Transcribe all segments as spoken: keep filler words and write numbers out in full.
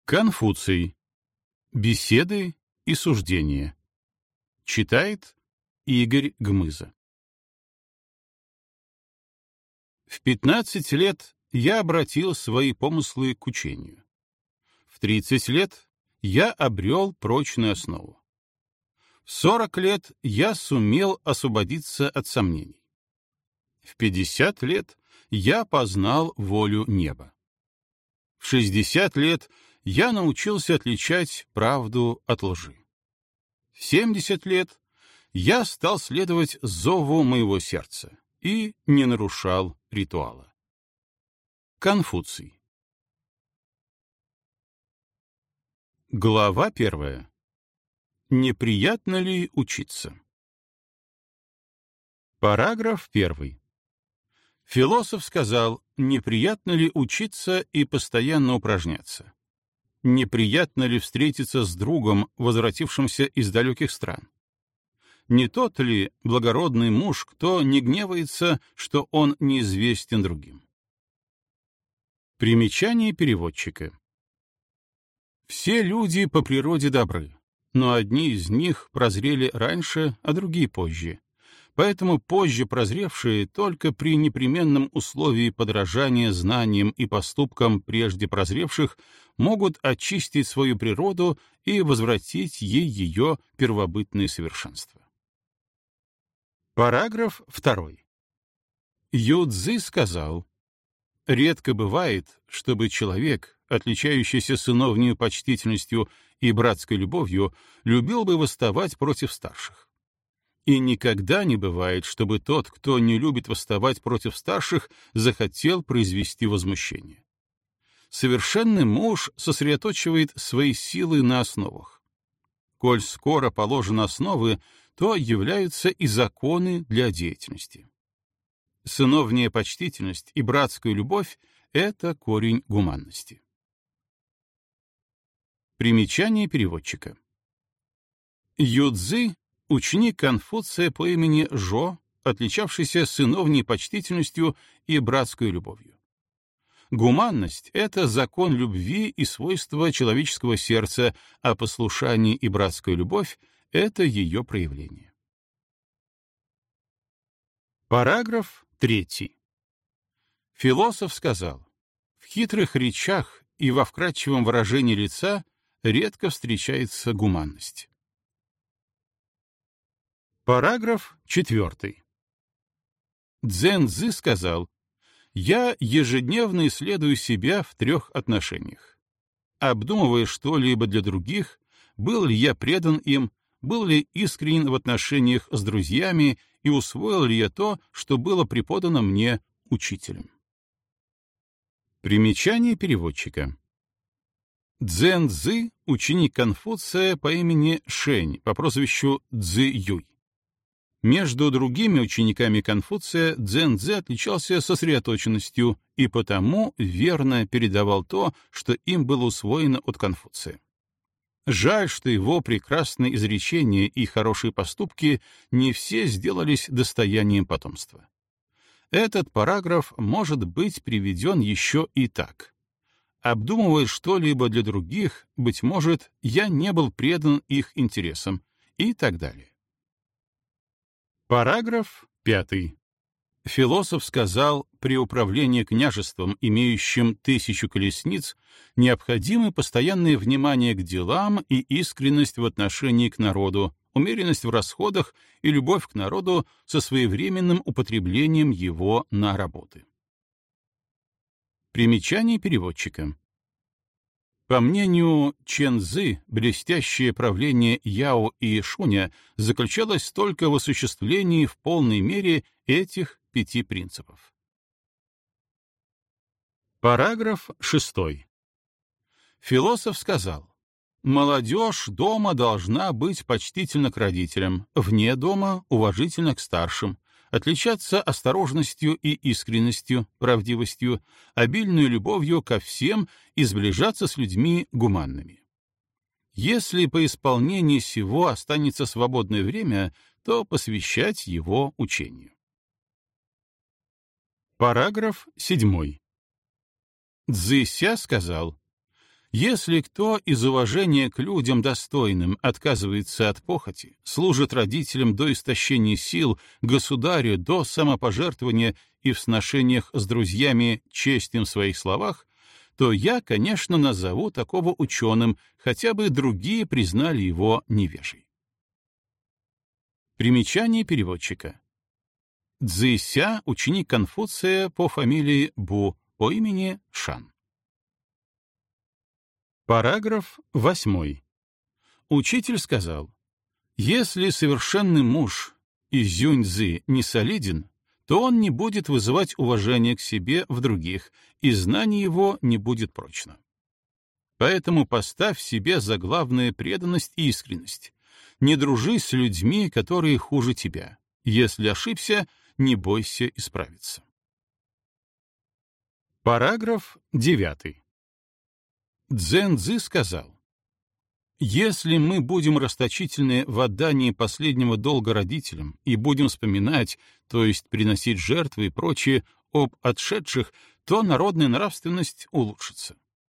Конфуций. Беседы и суждения. Читает Игорь Гмыза. В пятнадцать лет я обратил свои помыслы к учению. В тридцать лет я обрел прочную основу. В сорок лет я сумел освободиться от сомнений. В пятьдесят лет я познал волю неба. В шестьдесят лет я научился отличать правду от лжи. В семьдесят лет я стал следовать зову моего сердца и не нарушал ритуала. Конфуций. Глава первая. Неприятно ли учиться? Параграф первый. Философ сказал, неприятно ли учиться и постоянно упражняться? Неприятно ли встретиться с другом, возвратившимся из далеких стран? Не тот ли благородный муж, кто не гневается, что он неизвестен другим? Примечание переводчика. Все люди по природе добры, но одни из них прозрели раньше, а другие позже. Поэтому позже прозревшие только при непременном условии подражания знаниям и поступкам прежде прозревших могут очистить свою природу и возвратить ей ее первобытное совершенство. Параграф второй. Юцзы сказал: «Редко бывает, чтобы человек, отличающийся сыновней почтительностью и братской любовью, любил бы восставать против старших. И никогда не бывает, чтобы тот, кто не любит восставать против старших, захотел произвести возмущение. Совершенный муж сосредоточивает свои силы на основах. Коль скоро положены основы, то являются и законы для деятельности. Сыновняя почтительность и братская любовь — это корень гуманности». Примечание переводчика. Юцзы — ученик Конфуция по имени Жо, отличавшийся сыновней почтительностью и братской любовью. Гуманность — это закон любви и свойство человеческого сердца, а послушание и братская любовь — это ее проявление. Параграф третий. Философ сказал: в хитрых речах и во вкрадчивом выражении лица редко встречается гуманность. Параграф четвертый. Цзэн-цзы сказал: «Я ежедневно исследую себя в трех отношениях. Обдумывая что-либо для других, был ли я предан им, был ли искренен в отношениях с друзьями и усвоил ли я то, что было преподано мне учителем». Примечание переводчика. Цзэн-цзы — ученик Конфуция по имени Шэнь, по прозвищу Цзы-Юй. Между другими учениками Конфуция Цзэн-цзы отличался сосредоточенностью и потому верно передавал то, что им было усвоено от Конфуция. Жаль, что его прекрасные изречения и хорошие поступки не все сделались достоянием потомства. Этот параграф может быть приведен еще и так. Обдумывая что-либо для других, быть может, я не был предан их интересам, и так далее. Параграф пятый. Философ сказал, при управлении княжеством, имеющим тысячу колесниц, необходимо постоянное внимание к делам и искренность в отношении к народу, умеренность в расходах и любовь к народу со своевременным употреблением его на работы. Примечание переводчика. По мнению Чен-цзы, блестящее правление Яо и Шуня заключалось только в осуществлении в полной мере этих пяти принципов. Параграф шестой. Философ сказал: молодежь дома должна быть почтительна к родителям, вне дома уважительна к старшим, отличаться осторожностью и искренностью, правдивостью, обильной любовью ко всем и сближаться с людьми гуманными. Если по исполнении сего останется свободное время, то посвящать его учению. Параграф седьмой. Цзыся сказал: Если кто из уважения к людям достойным отказывается от похоти, служит родителям до истощения сил, государю до самопожертвования и в сношениях с друзьями честен в своих словах, то я, конечно, назову такого ученым, хотя бы другие признали его невежей. Примечание переводчика. Цзыся — ученик Конфуция по фамилии Бу, по имени Шан. Параграф восьмой. Учитель сказал: если совершенный муж Изюнь-цзы не солиден, то он не будет вызывать уважения к себе в других, и знание его не будет прочно. Поэтому поставь себе за главное преданность и искренность. Не дружи с людьми, которые хуже тебя. Если ошибся, не бойся исправиться. Параграф девятый. Цзэн-цзы сказал: если мы будем расточительны в отдании последнего долга родителям и будем вспоминать, то есть приносить жертвы и прочее, об отшедших, то народная нравственность улучшится.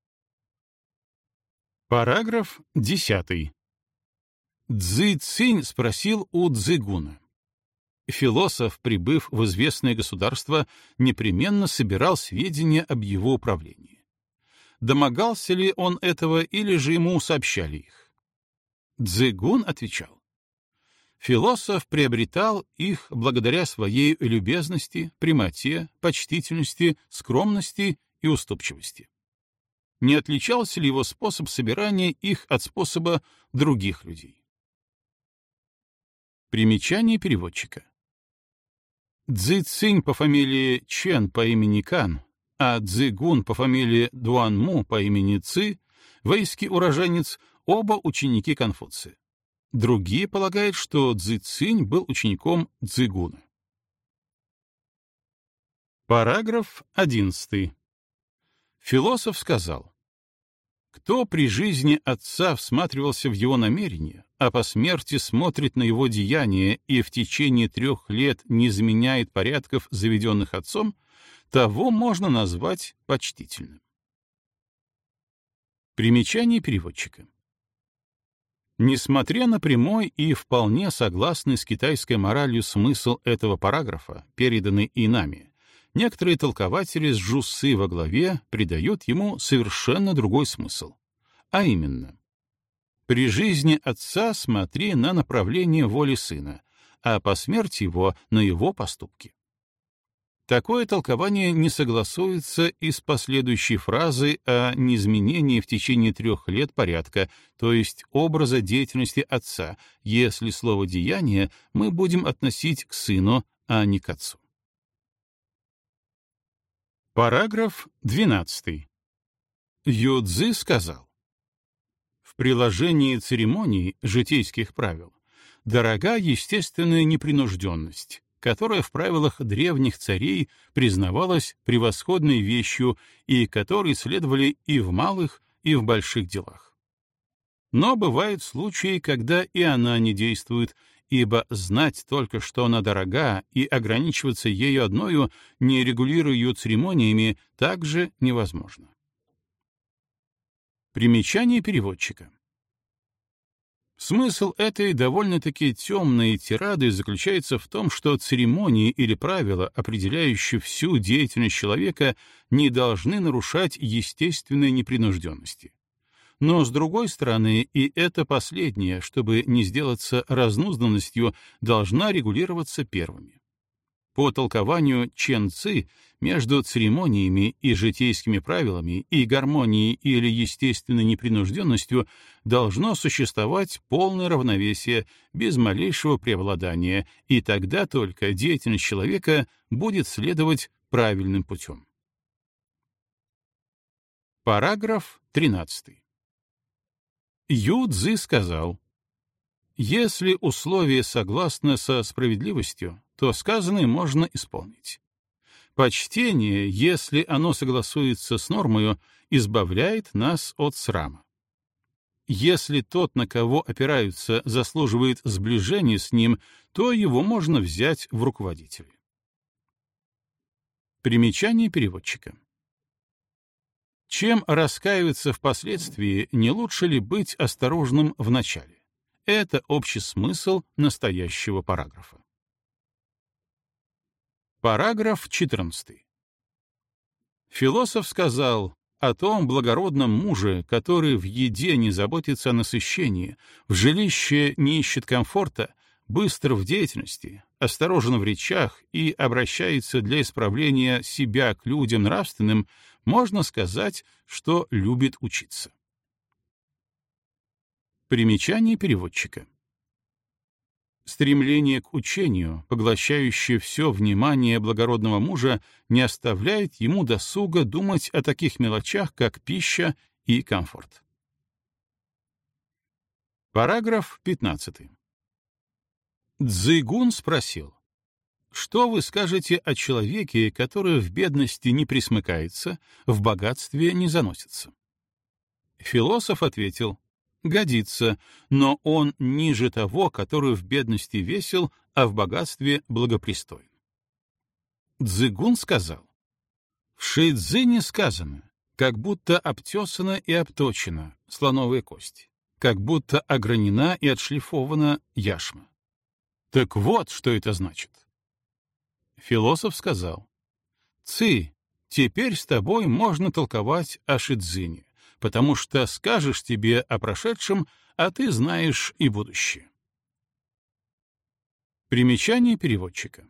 Параграф десятый. Цзы-цинь спросил у Цзыгуна. Философ, прибыв в известное государство, непременно собирал сведения об его управлении. Домогался ли он этого или же ему сообщали их? Цзыгун отвечал: философ приобретал их благодаря своей любезности, прямоте, почтительности, скромности и уступчивости. Не отличался ли его способ собирания их от способа других людей? Примечание переводчика. Цзы-цинь по фамилии Чен по имени Кан, а Цзыгун по фамилии Дуанму по имени Ци, вэйский уроженец, оба ученики Конфуция. Другие полагают, что Цзы-цинь был учеником Цзыгуна. Параграф одиннадцатый. Философ сказал: кто при жизни отца всматривался в его намерения, а по смерти смотрит на его деяния и в течение трех лет не изменяет порядков, заведенных отцом, того можно назвать почтительным. Примечание переводчика. Несмотря на прямой и вполне согласный с китайской моралью смысл этого параграфа, переданный и нами, некоторые толкователи с Жусы во главе придают ему совершенно другой смысл, а именно: при жизни отца смотри на направление воли сына, а по смерти его — на его поступки. Такое толкование не согласуется и с последующей фразой о неизменении в течение трех лет порядка, то есть образа деятельности отца, если слово «деяние» мы будем относить к сыну, а не к отцу. Параграф двенадцатый. Юцзы сказал: в приложении церемоний житейских правил дорога естественная непринужденность, которая в правилах древних царей признавалась превосходной вещью и которой следовали и в малых, и в больших делах. Но бывают случаи, когда и она не действует, ибо знать только, что она дорога, и ограничиваться ею одною, не регулируя ее церемониями, также невозможно. Примечание переводчика. Смысл этой довольно-таки темной тирады заключается в том, что церемонии или правила, определяющие всю деятельность человека, не должны нарушать естественной непринужденности. Но, с другой стороны, и это последнее, чтобы не сделаться разнузданностью, должна регулироваться первыми. По толкованию Чен Ци, между церемониями и житейскими правилами и гармонией или естественной непринужденностью должно существовать полное равновесие, без малейшего преобладания, и тогда только деятельность человека будет следовать правильным путем. Параграф тринадцатый. Ю Цзы сказал: если условие согласно со справедливостью, то сказанное можно исполнить. Почтение, если оно согласуется с нормою, избавляет нас от срама. Если тот, на кого опираются, заслуживает сближения с ним, то его можно взять в руководители. Примечание переводчика. Чем раскаиваться впоследствии, не лучше ли быть осторожным в начале? Это общий смысл настоящего параграфа. Параграф четырнадцатый. Философ сказал о том благородном муже, который в еде не заботится о насыщении, в жилище не ищет комфорта, быстр в деятельности, осторожен в речах и обращается для исправления себя к людям нравственным, можно сказать, что любит учиться. Примечание переводчика. Стремление к учению, поглощающее все внимание благородного мужа, не оставляет ему досуга думать о таких мелочах, как пища и комфорт. Параграф пятнадцатый. Цзыгун спросил: «Что вы скажете о человеке, который в бедности не пресмыкается, в богатстве не заносится?» Философ ответил: «Годится, но он ниже того, который в бедности весел, а в богатстве благопристоен». Цзыгун сказал: «В Ши-цзине сказано, как будто обтесана и обточена слоновая кость, как будто огранена и отшлифована яшма. Так вот, что это значит». Философ сказал: «Ци, теперь с тобой можно толковать о Ши-цзине, потому что скажешь тебе о прошедшем, а ты знаешь и будущее». Примечание переводчика.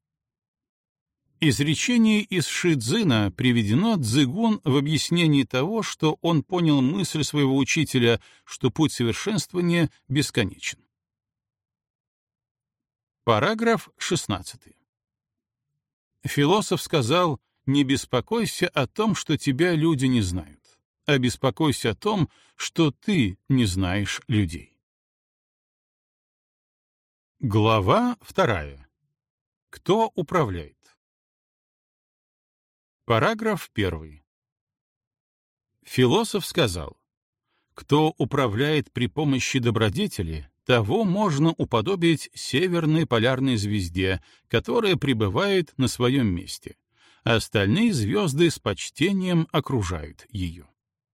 Изречение из Ши-цзина приведено Цзыгун в объяснении того, что он понял мысль своего учителя, что путь совершенствования бесконечен. Параграф шестнадцатый. Философ сказал: «Не беспокойся о том, что тебя люди не знают, а беспокойся о том, что ты не знаешь людей». Глава вторая. Кто управляет? Параграф первый. Философ сказал: «Кто управляет при помощи добродетели, того можно уподобить северной полярной звезде, которая пребывает на своем месте, а остальные звезды с почтением окружают ее».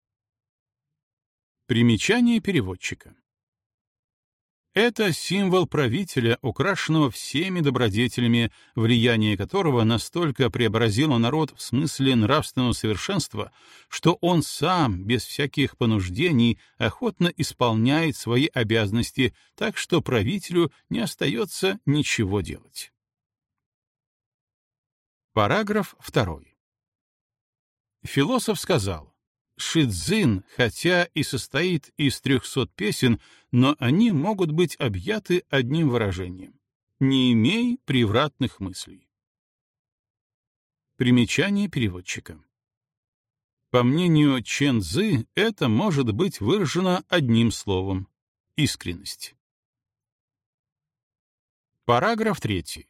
Примечание переводчика. Это символ правителя, украшенного всеми добродетелями, влияние которого настолько преобразило народ в смысле нравственного совершенства, что он сам, без всяких понуждений, охотно исполняет свои обязанности, так что правителю не остается ничего делать. Параграф второй. Философ сказал: «Ши-цзин, хотя и состоит из трехсот песен, но они могут быть объяты одним выражением: не имей превратных мыслей». Примечание переводчика. По мнению Чен Цзы, это может быть выражено одним словом — искренность. Параграф третий.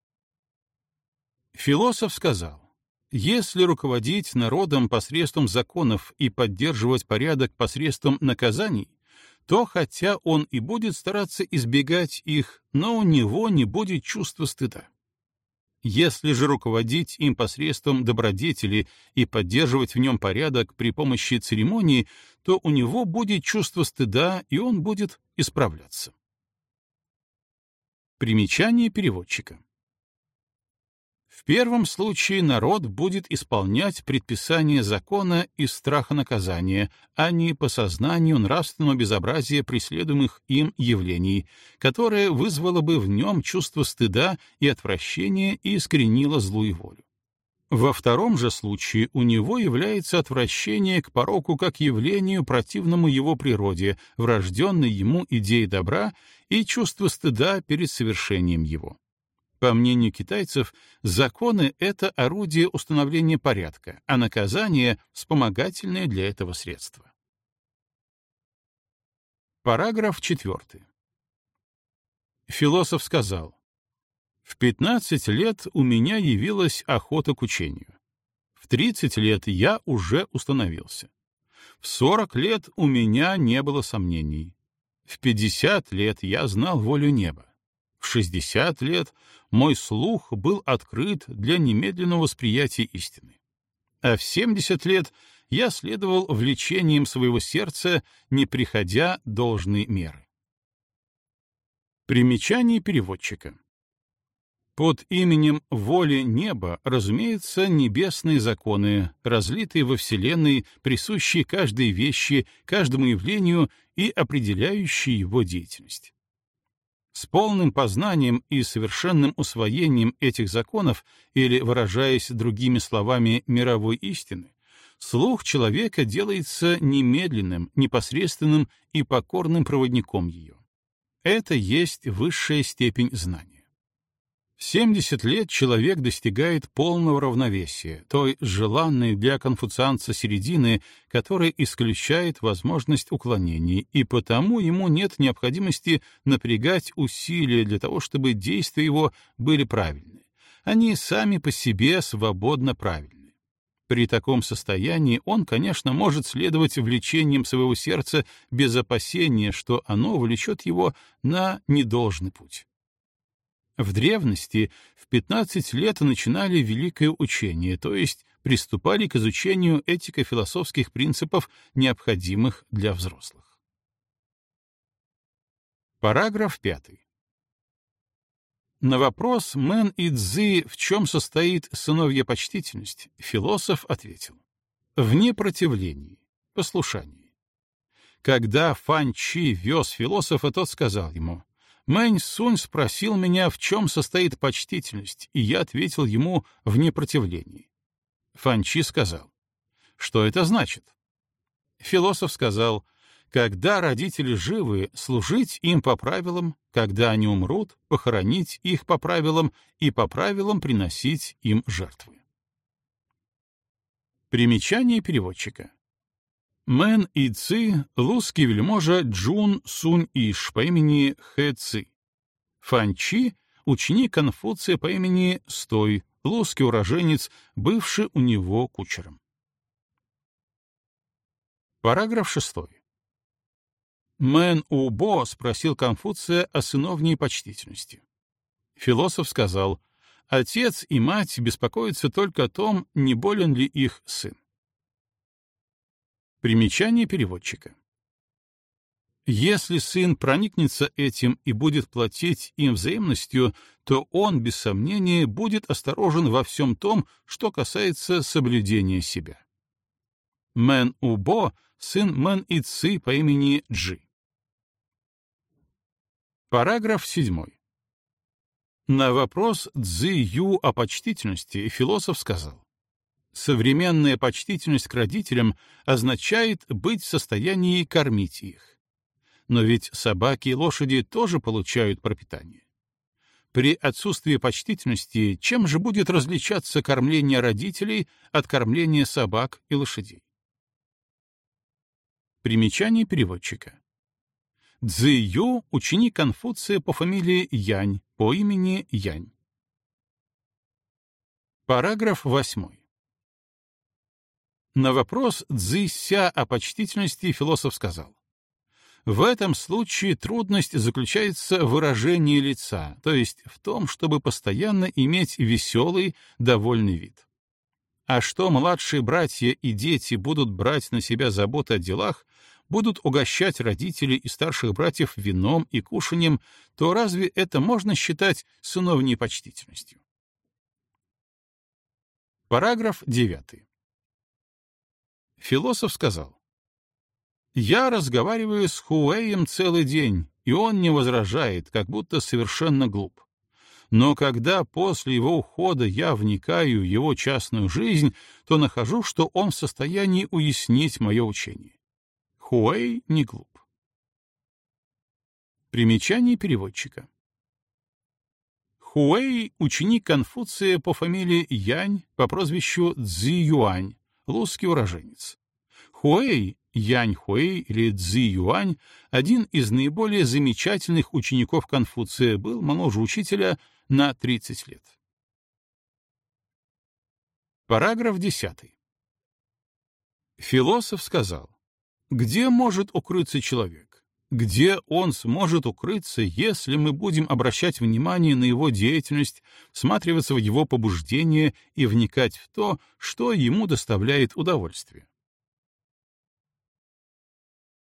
Философ сказал: «Если руководить народом посредством законов и поддерживать порядок посредством наказаний, то хотя он и будет стараться избегать их, но у него не будет чувства стыда. Если же руководить им посредством добродетели и поддерживать в нем порядок при помощи церемонии, то у него будет чувство стыда, и он будет исправляться». Примечание переводчика. В первом случае народ будет исполнять предписания закона из страха наказания, а не по сознанию нравственного безобразия преследуемых им явлений, которое вызвало бы в нем чувство стыда и отвращения и искоренило злую волю. Во втором же случае у него является отвращение к пороку как явлению, противному его природе, врожденной ему идее добра и чувство стыда перед совершением его. По мнению китайцев, законы — это орудие установления порядка, а наказание — вспомогательное для этого средство. Параграф четвертый. Философ сказал: «В пятнадцать лет у меня явилась охота к учению. В тридцать лет я уже установился. В сорок лет у меня не было сомнений. В пятьдесят лет я знал волю неба. В шестьдесят лет мой слух был открыт для немедленного восприятия истины. А в семьдесят лет я следовал влечениям своего сердца, не приходя должной меры. Примечание переводчика. Под именем воли неба, разумеется, небесные законы, разлитые во Вселенной, присущие каждой вещи, каждому явлению и определяющие его деятельность. С полным познанием и совершенным усвоением этих законов, или, выражаясь другими словами мировой истины, слух человека делается немедленным, непосредственным и покорным проводником ее. Это есть высшая степень знания. В семьдесят лет человек достигает полного равновесия, той желанной для конфуцианца середины, которая исключает возможность уклонений, и потому ему нет необходимости напрягать усилия для того, чтобы действия его были правильны. Они сами по себе свободно правильны. При таком состоянии он, конечно, может следовать влечениям своего сердца без опасения, что оно влечет его на недолжный путь. В древности в пятнадцать лет начинали великое учение, то есть приступали к изучению этико-философских принципов, необходимых для взрослых. Параграф пятый. На вопрос Мэн и Цзы, в чем состоит сыновья почтительность, философ ответил: в непротивлении, послушании. Когда Фан Чи вез философа, тот сказал ему: Мэнь Сунь спросил меня, в чем состоит почтительность, и я ответил ему в непротивлении. Фан Чи сказал: что это значит? Философ сказал: когда родители живы, служить им по правилам, когда они умрут, похоронить их по правилам и по правилам приносить им жертвы. Примечание переводчика. Мэн и Ци — лузский вельможа Джун Сунь Иш по имени Хэ Ци. Фан Чи — ученик Конфуция по имени Стой, лузский уроженец, бывший у него кучером. Параграф шестой. Мэн У-бо спросил Конфуция о сыновней почтительности. Философ сказал: отец и мать беспокоятся только о том, не болен ли их сын. Примечание переводчика. Если сын проникнется этим и будет платить им взаимностью, то он, без сомнения, будет осторожен во всем том, что касается соблюдения себя. Мэн У-бо — сын Мэн и Ци по имени Джи. Параграф седьмой. На вопрос Цзы Ю о почтительности философ сказал: современная почтительность к родителям означает быть в состоянии кормить их. Но ведь собаки и лошади тоже получают пропитание. При отсутствии почтительности чем же будет различаться кормление родителей от кормления собак и лошадей? Примечание переводчика. Цзы Ю — ученик Конфуция по фамилии Янь, по имени Янь. Параграф восьмой. На вопрос Цзы Ся о почтительности философ сказал: в этом случае трудность заключается в выражении лица, то есть в том, чтобы постоянно иметь веселый, довольный вид. А что младшие братья и дети будут брать на себя заботы о делах, будут угощать родителей и старших братьев вином и кушаньем, то разве это можно считать сыновней почтительностью? Параграф девятый. Философ сказал: «Я разговариваю с Хуэем целый день, и он не возражает, как будто совершенно глуп. Но когда после его ухода я вникаю в его частную жизнь, то нахожу, что он в состоянии уяснить мое учение. Хуэй не глуп». Примечание переводчика. Хуэй — ученик Конфуция по фамилии Янь по прозвищу Цзи Юань, лузский уроженец. Хуэй, Янь Хуэй или Цзи Юань, один из наиболее замечательных учеников Конфуция, был моложе учителя на тридцать лет. Параграф десятый. Философ сказал: где может укрыться человек? Где он сможет укрыться, если мы будем обращать внимание на его деятельность, всматриваться в его побуждения и вникать в то, что ему доставляет удовольствие?